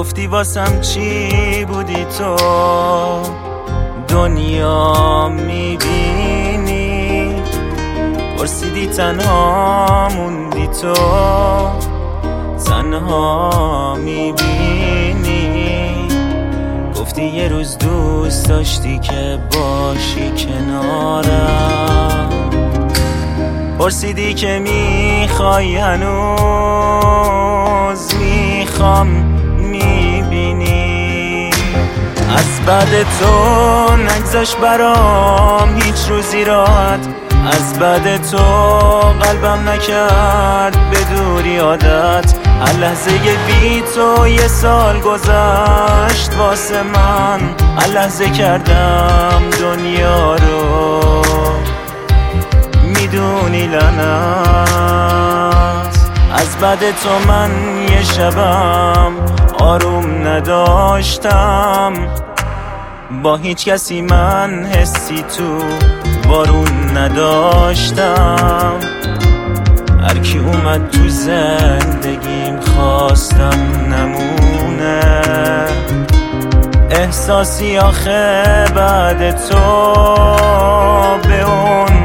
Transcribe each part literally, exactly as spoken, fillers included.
گفتی واسم چی بودی تو، دنیا میبینی. پرسیدی تنها موندی تو، تنها میبینی. گفتی یه روز دوست داشتی که باشی کنارم. پرسیدی که میخوای هنوز، میخوام میبینی. از بعد تو نگذاش برام هیچ روزی راحت، از بعد تو قلبم نکرد به دوری عادت. هر لحظه بی تو یه سال گذشت واسه من، هر لحظه کردم دنیا رو میدونی لعنت. از بعد تو من یه شبم آروم نداشتم، با هیچ کسی من حسی تو بارون نداشتم. هر کی اومد تو زندگیم خواستم نمونه، احساسی آخه بعد تو به اون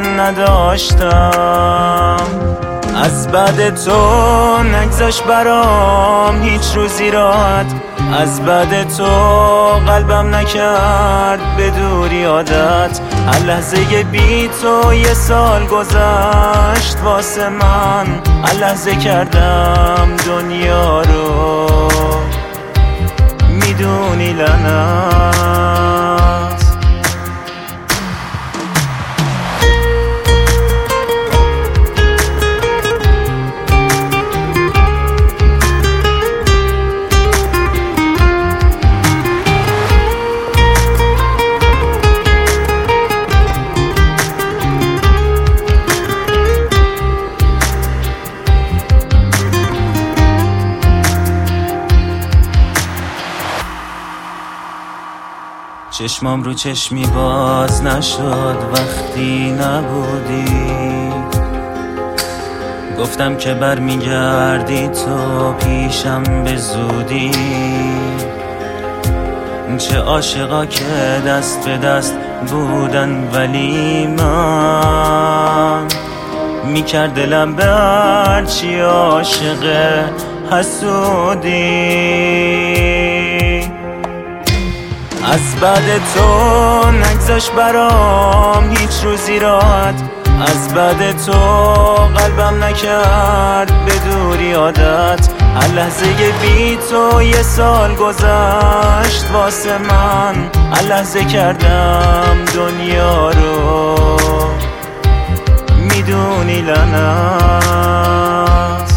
نداشتم. از بعد تو نگذاش برام هیچ روزی راحت، از بعد تو قلبم نکرد به دوری عادت. هر لحظه بی تو یه سال گذشت واسه من، هر لحظه کردم دنیا رو میدونی لعنت. چشمام رو چشمی باز نشد وقتی نبودی. گفتم که برمیگردی تو پیشم به زودی. چه عاشقا که دست به دست بودن ولی من میکرد دلم به هرچی عاشق حسودی. از بعد تو نگذاش برام هیچ روزی راحت، از بعد تو قلبم نکرد به دوری عادت. هر لحظه بی تو یه سال گذشت واسه من، هر لحظه کردم دنیا رو میدونی لعنت.